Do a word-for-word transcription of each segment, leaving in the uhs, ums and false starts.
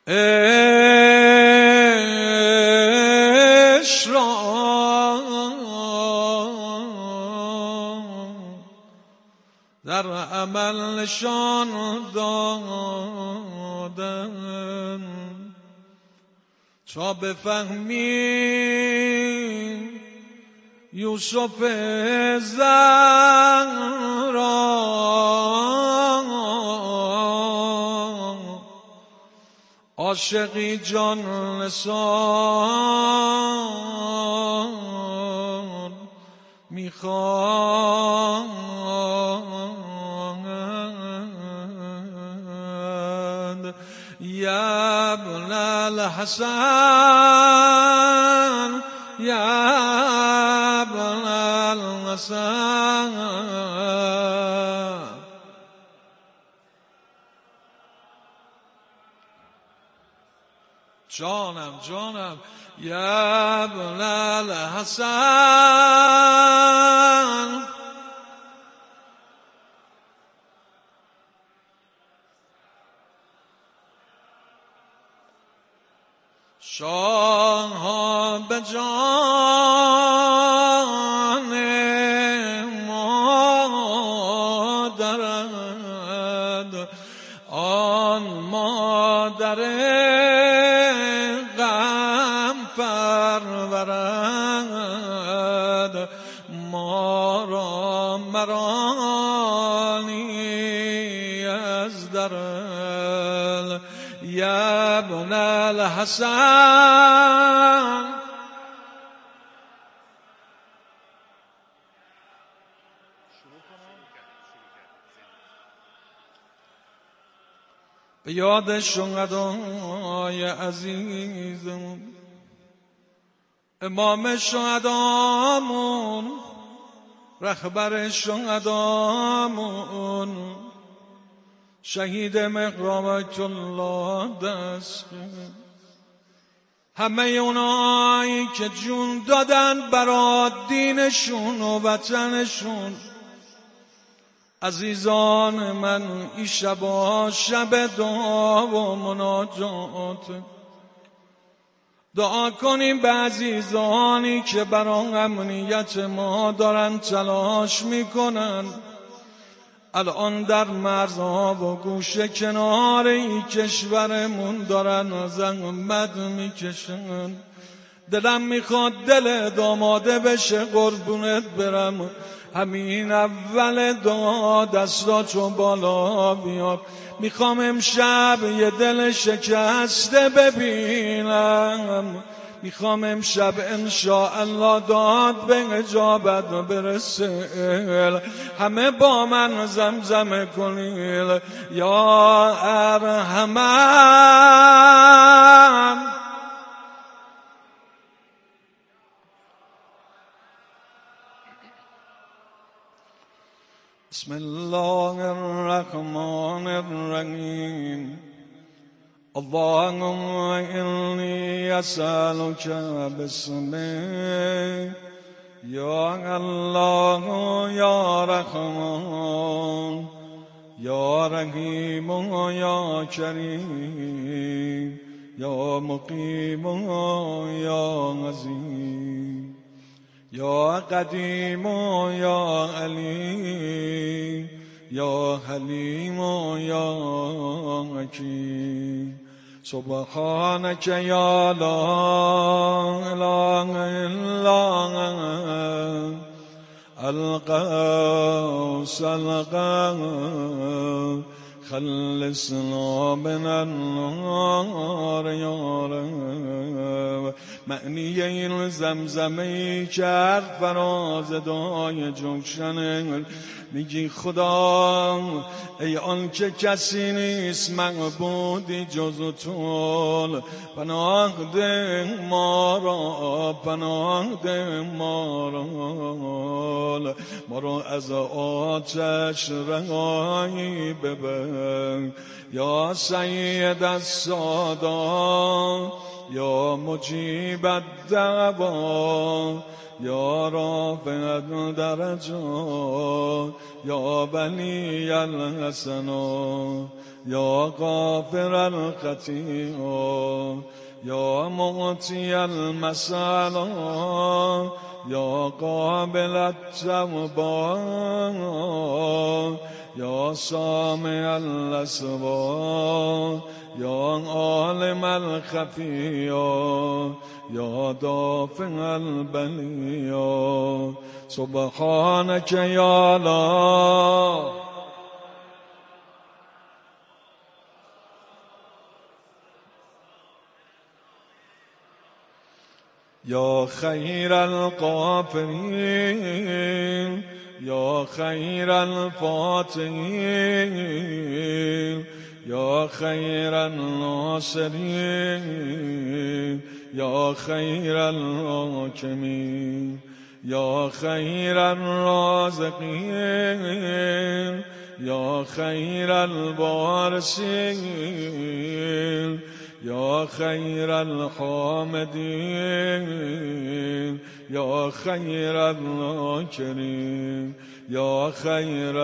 عشق را در عمل نشان دادن تا بفهمی یوسف زهرا عاشقی جان نثار میخواند. یا ابن الحسن یا ابن الحسن جانم جانم یا ابن الحسن شاه ها به جان مادرند آن مادر غم پرورد ما را مرانی از درل یا ابن الحسن به یاد شهدای عزیزمون امام شهدامون رهبر شهدامون شهید مقربت الله دست همه اونایی که جون دادن برای دینشون و وطنشون. عزیزان من این شبا شب دعا و مناجات، دعا کنیم به عزیزانی که برای امنیت ما دارن تلاش میکنن، الان در مرزها و گوشه کنار این کشورمون دارن زحمت میکشن. دلم میخواد دل داماده بشه قربونت برم، همین اول دعا دستاتو بالا بیار. میخوام امشب یه دل شکسته ببینم، میخوام امشب انشاءالله داد به اجابت برسه. همه با من زمزمه کنید یا ارحمن. بسم الله الرحمن الرحیم. اللهم إني أسألك باسمك يا الله يا رحمن يا رحيم يا كريم يا مقيم يا عظيم يا قديم يا عليم يا حليم يا حكيم. سبحانك يا لا إله إلا أنت القوس القوس خلصنا من النار يا رب. معنی این زمزمه‌ای کرد فراز دعای جوشن، میگی خدا ای آن که کسی نیست معبودی جز تو، پناه ده ما را پناه ده ما را ما را از آتش رهایی ببر. یا سید السادات یا مجیب الدعوا یا رافع الدرجات یا ولی الحسن یا غافر الخطیئات یا معطی المسألات یا قابل التوبات یا سامع الاصوات یا عالم الخفیات یا دافع البلیات سبحانک یا الله یا خیر الغافرین یا خیر الفاتحین یا خیر الناصرین یا خیر الحاکمین یا خیر الرازقین یا خیر الوارثین یا خیر الحامدین یا خیر الذاکرین یا خیر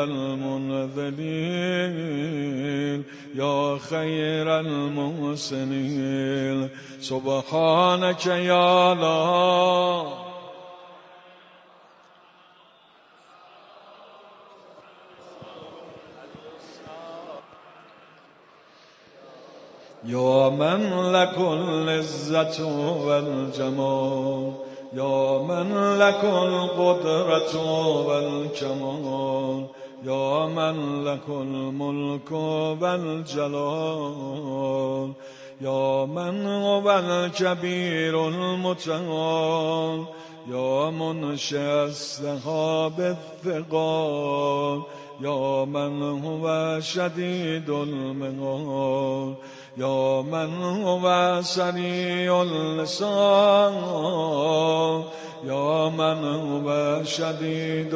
المنزلین یا خیر المحسنین سبحانک یا الله یا من لک العزة والجمال یا من لک القدرة والکمال یا من لک الملک والجلال یا من هو الکبیر المتعال یا منشئ السحاب الثقال یا من هو شدید المقال یا من هو سریع اللسان یا من هو شدید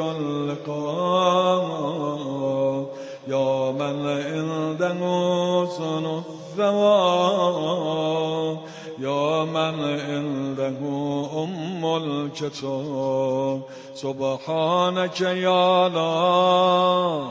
اللقاء یا من عنده حسن الثواب یا من عنده ام الکتاب سبحانک یا الله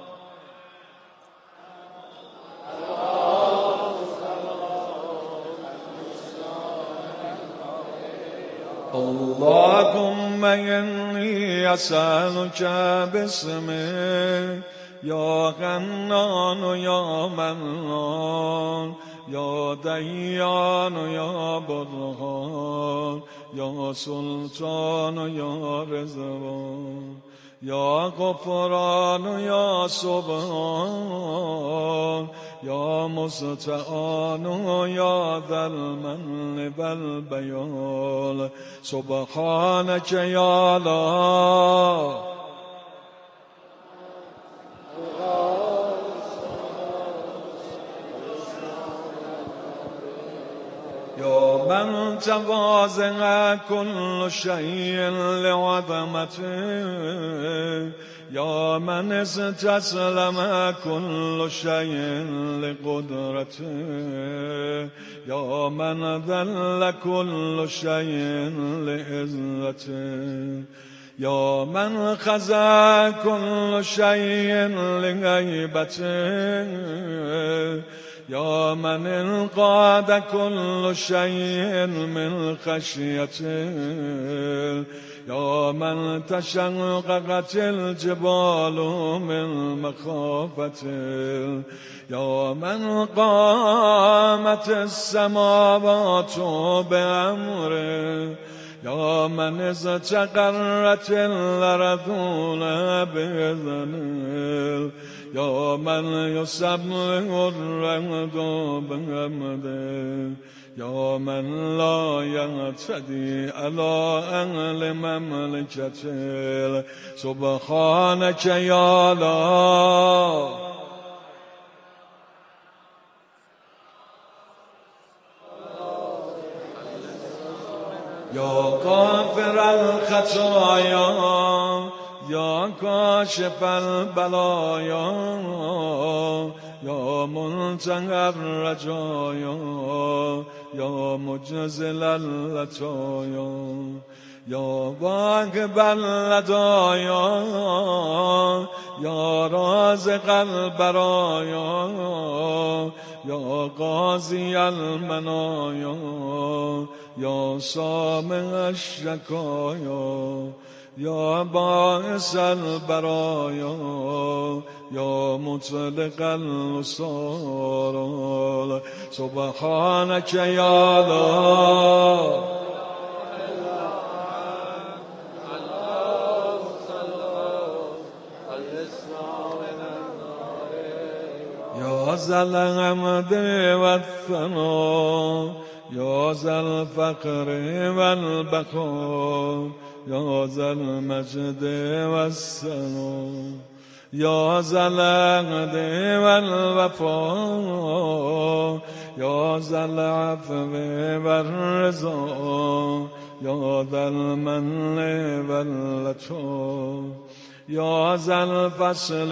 اللهم إني أسألك باسمك يا غنان يا منان يا ديان يا برهان يا سلطان يا رضوان يا غفران يا سبحان يا مستعان يا ذا المن والبيان سبحانك يا الله يا من تواضع كل شيء لعظمته يا من استسلم كل شيء لقدرته يا من ذل كل شيء لعزته يا من خزى كل شيء لغيبته يا من انقاد كل شيء من خشيته يا من تشققت الجبال من مخافته يا من قامت السماوات بأمره يا من استقرت الأرضون بإذنه يا من يسبح الرعد بحمده يا من لا يعتدي على أهل مملكته سبحانك يا الله يا غافر الخطايا يا كاشف البلايا یا منتهی الرجایا یا مجزل اللطایا یا واهب اللدایا یا رازق البرایا یا قاضی المنایا یا سامع الشکایا یا باعث البرایا یا مطلق الاسرار سبحانك یا الله یا ذا الحمد والثنا یا ذا الفقر والبقا یا ذا المجد والثنا یا ذا العهد والوفا یا ذا العفو والرضا یا ذا المن واللطف یا ذا الفصل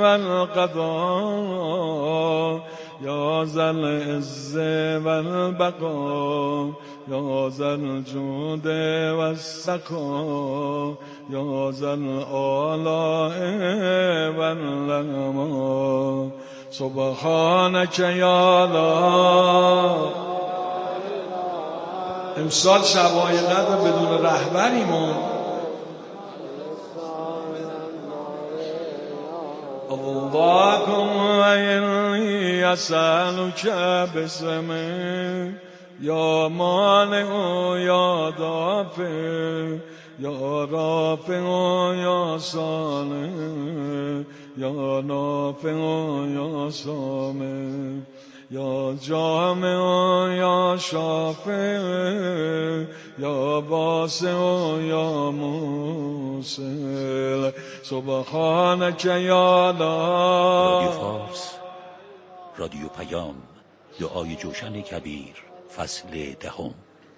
والقضاء یا ذا العز والبقاء یا ذا الجود والسخاء یا ذا الآلاء والنعماء سبحانك یا الله. امسال شب‌های قدر بدون رهبریمون اللهم إني أسألك باسمك یا مانع یا دافع یا رافع یا صانع یا نافع یا سامع یا جامع یا شافع یا واسع یا موصل سبحانك یا الله. رادیو فارس، رادیو پیام، دعای جوشن کبیر، فصل دهم.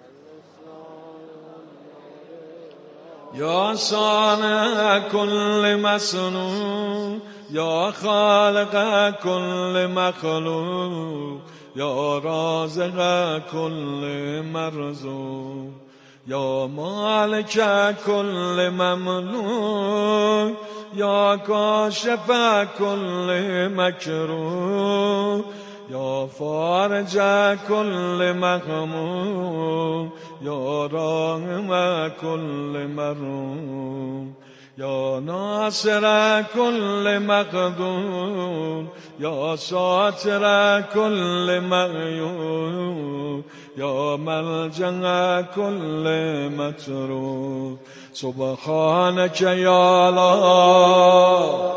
یا صانع کل مصنوع یا خالق کل مخلوق یا رازق کل مرزوق یا مالک کل مملوک یا کاشف کل مکروه یا فارج کل مغموم یا راحم کل مروم یا ناصر کل مقدوم یا ساتر کل مغیوب یا ملجأ کل متروب سبحانك یا الله.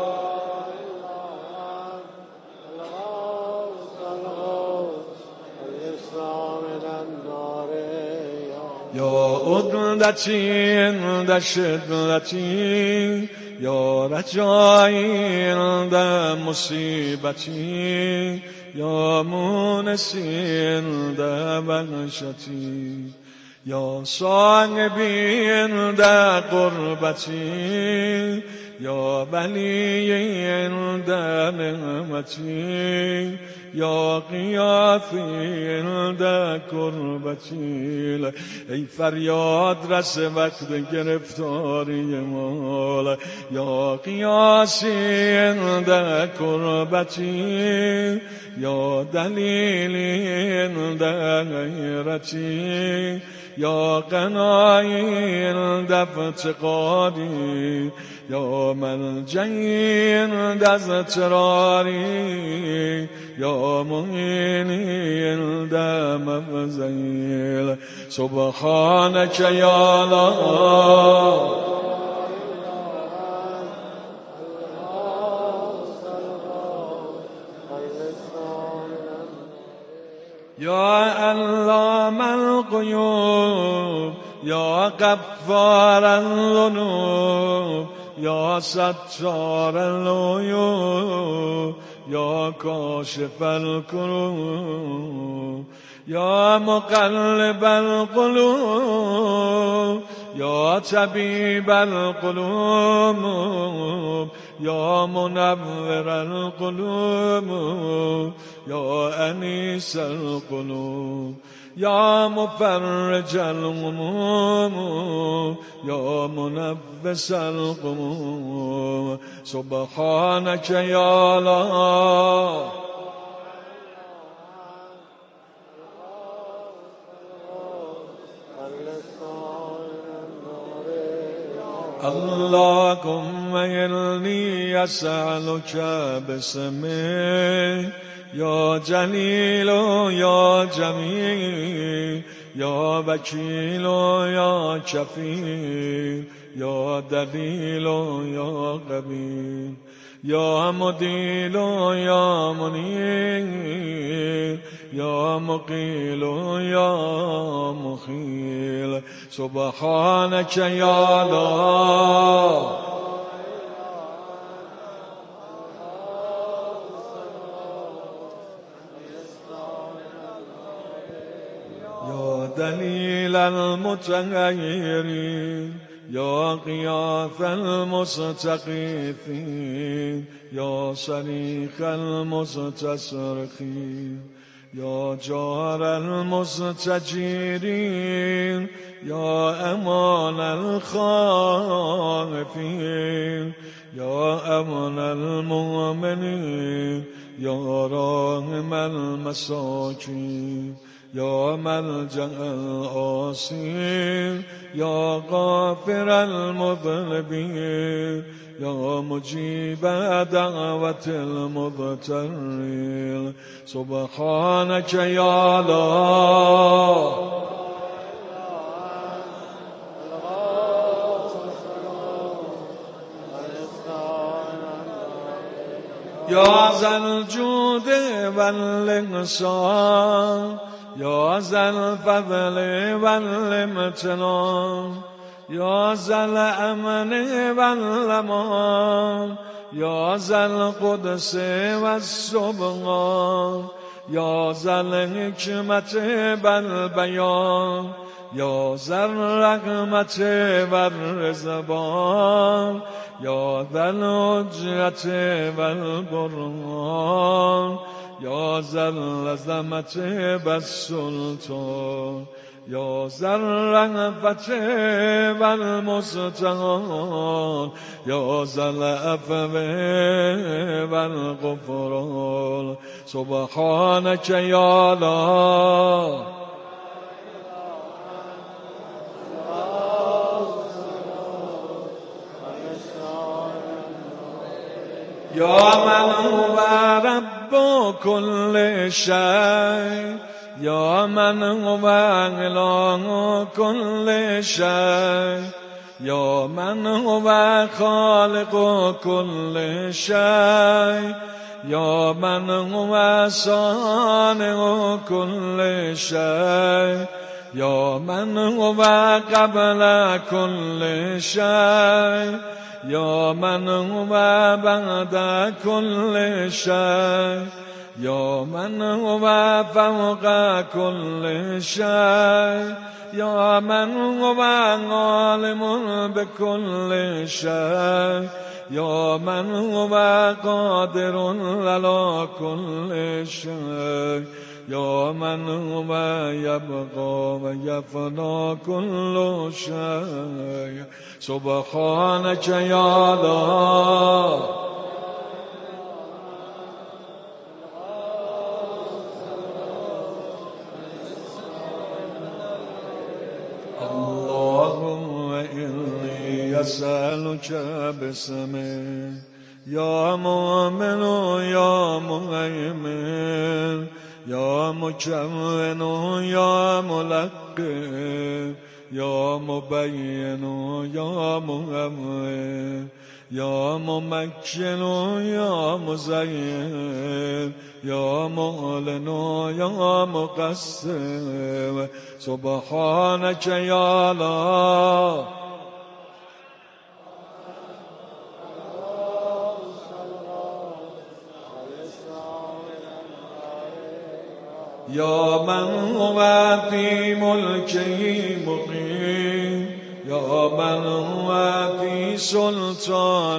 یا عدلتی عند شدلتی یا رجایی عند مصیبتی یا مونسی عند وحشتی یا صاحبی عند قربتی یا ولی عند نعمتی یا قیافی عند کربتی. ای فریاد رس وقت گرفتاری مال یا قیاسی عند کربتی یا دلیلی عند غیرتی یا قنایی عند افتقاری یا ملجئی عند اضطراری یا معینی عند مفزعی سبحانك یا الله. یا علام الغیوب یا غفار الذنوب یا ستار العیوب یا کاشف الکروب یا مقلب القلوب یا طبیب القلوب یا منور القلوب یا انیس القلوب یا مفرج الغموم یا منفس الغموم سبحانك یا الله. اللهم إني أسألك باسمك یا جلیل یا جمیل یا وکیل یا کفیل یا دلیل یا قوی یا مدیل یا منیر یا مقیل یا مخیل سبحانك یا الله. دليل المتغيرين يا غياث المستغيثين يا صريخ المستصرخين يا جار المستجيرين يا أمان الخائفين يا أمن المؤمنين يا راحم المساكين يا ملجأ العاصين يا غافر المذنبين يا مجيب دعوة المضطرين سبحانك يا الله. يا ذا الجود والإحسان يا ذا الفضل والامتنان يا ذا الأمن والأمان يا ذا القدس والسبحان يا ذا الحكمة والبيان يا ذا الرحمة والرضوان يا ذا الحجة والبرهان يا ذا العظمة والسلطان يا ذا الرأفة والمستعان يا ذا العفو والغفران سبحانك يا الله. يا من هو رب كل شيء يا من هو إله كل شيء يا من هو خالق كل شيء يا من هو صانع كل شيء يا من هو قبل كل شيء يا من هو بعد كل شيء يا من هو فوق كل شيء يا من هو عالم بكل شيء يا من هو قادر على كل شيء يا من هو يبقى ويفنى كل شيء سبحانك يا الله. اللهم إني أسألك باسمك يا مؤمن يا مهيمن يا مكون يا ملقن يا مبين يا مؤمن يا ممكن يا مزين يا معلن يا مقسم سبحانك يا الله. يا من هو في ملكه مقيم یا من هو فی سلطان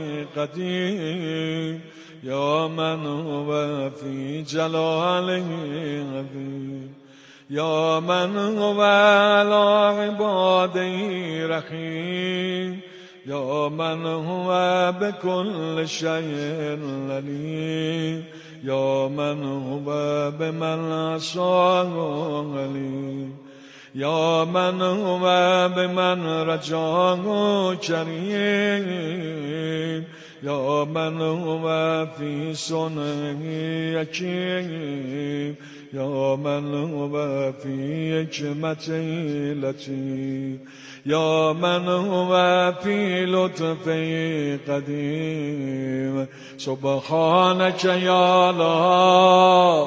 قدیم یا من هو فی جلال عظیم یا من هو علی عباده رحیم یا من هو بكل شيء عليم یا من هو بمن عصاه عليم یا من هو بمن رجاه كريم یا من هو في صنعه حكيم یا من هو في حكمته لطيف یا من هو في لطفه قدیم سبحانك یا الله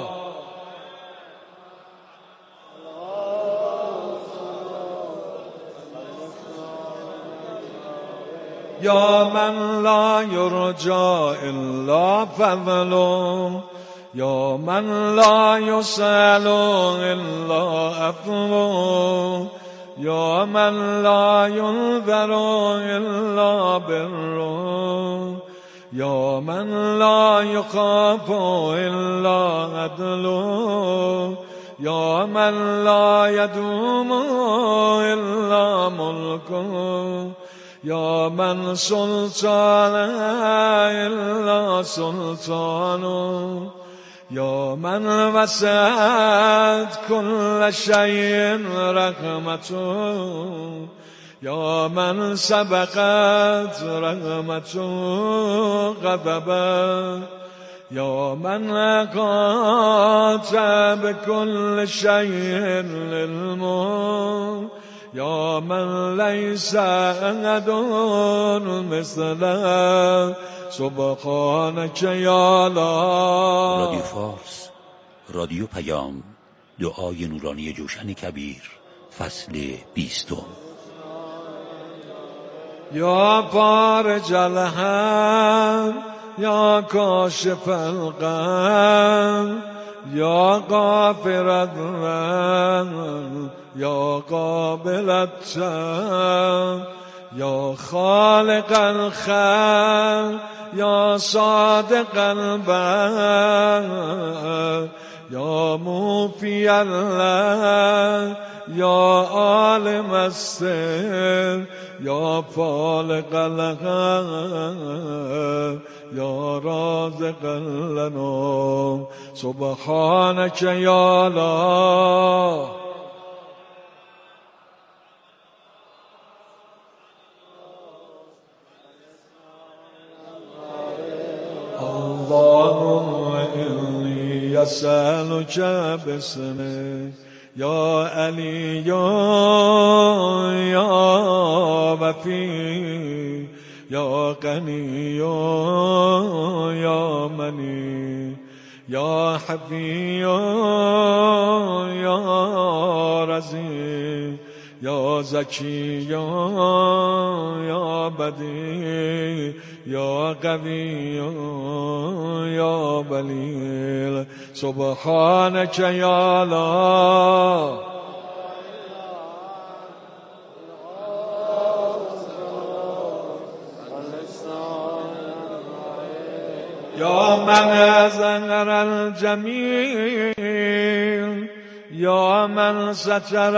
یا من لا یرجا الا فضله یا من لا یسأل الا عفوه یا من لا ينذر الا بره یا من لا يخاف الا عدله یا من لا يدوم الا ملكه یا من سلطان الا سلطانه یا من وسعت كل شيء رحمته یا من سبقت رحمته غضبه یا من احاط بكل شيء علمه یا من لیس احد مثله سبحانك یا الله. رادیو فارس، رادیو پیام، دعای نورانی جوشن کبیر، فصل بیستم. یا فارج الهم یا کاشف الغم یا غافر الذنب یا قابل التوب یا خالق الخلق یا صادق البر یا موفی الله یا عالم السر یا فالق الحق یا رازق لنا سبحانك یا الله. اللهم إني أسألك باسمك يا علي يا وفي يا غني يا مني يا حفي يا رزي يا زكي يا بديع يا قوي يا بليل سبحانك يا الله. يا من أزهر الجميل يا من ستر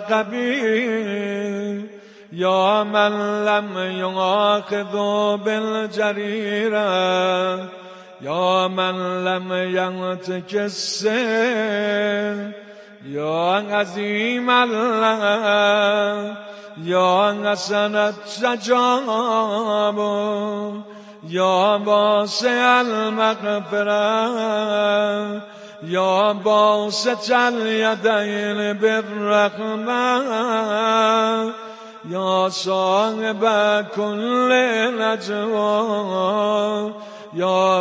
القبيح يا من لم يؤاخذ بالجريرة يا من لم ينتك السن يا عظيم الله يا حسن التجاب يا واسع المغفرة يا باسط اليدين بالرحمة يا صاحب كل نجوى يا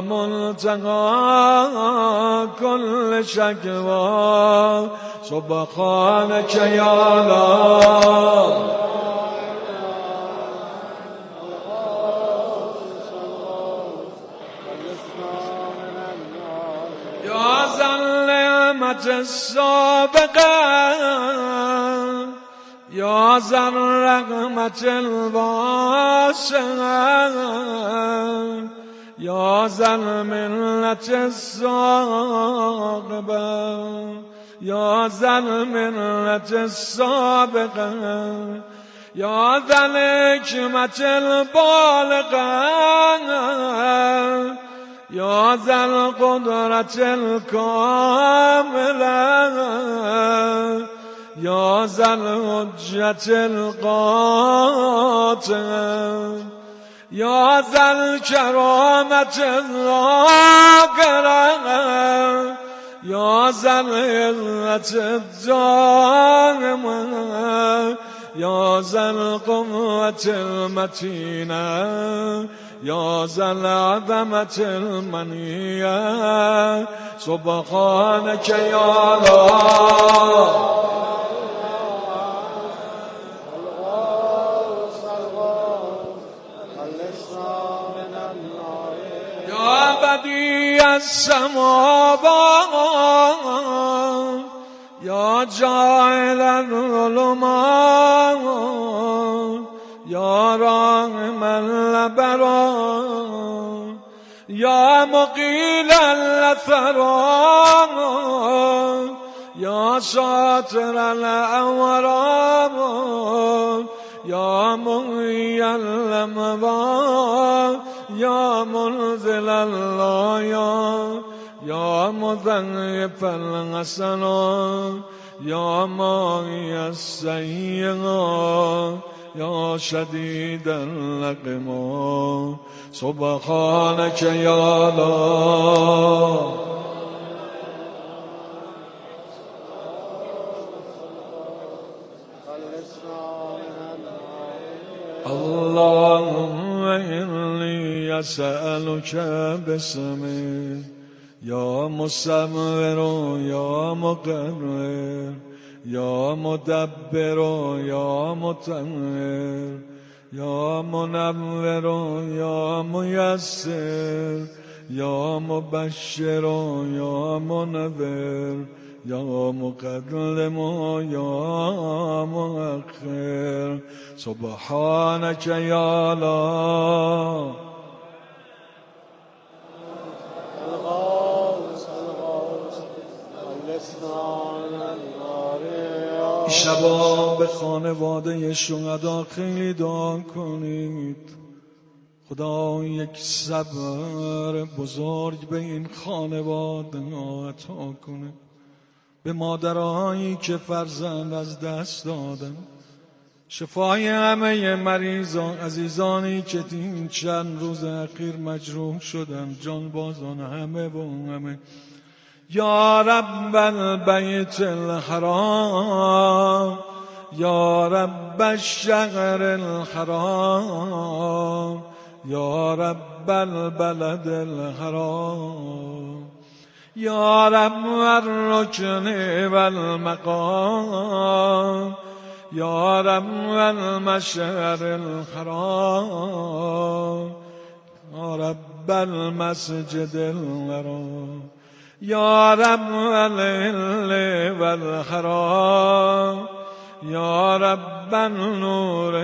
منتهى كل شكوى سبحانك يا الله. يا ظلمة السابقة یا ذا الرحمة الواسعة یا ذا المنة الصاغبة یا ذا المنة السابقة یا ذا الحکمة البالغة یا ذا القدرة الكاملة یا ذا الحجة القاطعة یا ذا الكرامة الظاهرة یا ذا العزة الدائمة یا ذا القوة المتينة یا ذا العظمة المنية سبحانك یا الله یا بدیع السماوات یا جاعل الظلمات یا راحم الابرار یا مقیل الاثرات یا ساتر العورات یا محیی الاموات یا منزل الآیات یا مضاعف الحسنات یا ماحی السیئات یا شدید العقوبات سبحانك یا الله اللهم إني أسألك باسمك یا مصور یا مقرر یا مدبر یا مطهر یا منور یا میسر یا مبشر یا منذر یا مقدم یا مؤخر سبحانك یا الله شبا به خانواده شهدا خیلی دعا کنید خدا یک صبر بزرگ به این خانواده عطا کنه، به مادرهایی که فرزند از دست دادن، شفای همه مریضان عزیزانی که این چند روز اخیر مجروح شدن، جانبازان همه و همه. یا رب البیت الحرام یا رب الشهر الحرام یا رب البلد الحرام یا رب الرکن والمقام یا رب المشعر الحرام یا رب المسجد الحرام یا رب الهل والحرام یا رب النور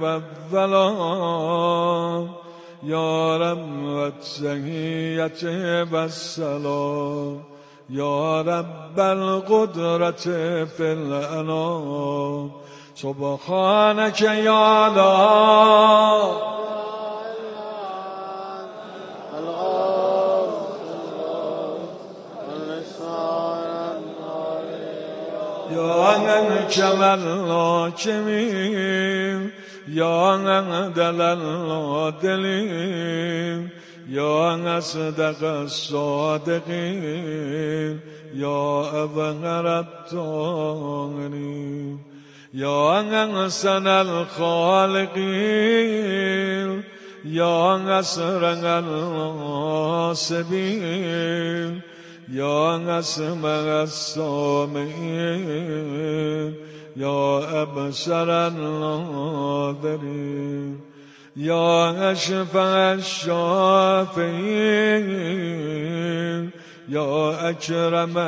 والظلام یا رب التحیت والسلام یا رب القدرت فی الانام سبحانك یا الله یا انکم الحاکمین یا اعدل العادلین یا اصدق الصادقین یا ابهر الطاهرین یا احسن الخالقین یا اسرع الحاسبین یا اسمع السامعین یا ابصر الناظرین یا اشفع الشافعین یا اکرم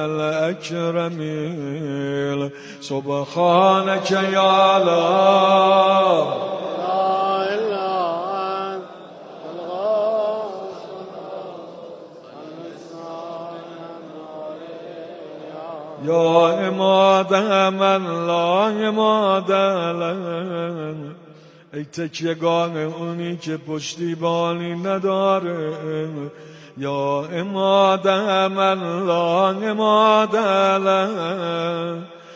الاکرمین سبحانک یا الله یا عماد من لا عماد له، ای تکیهگاه اونی که پشتیبانی نداره. یا عماد من لا عماد له،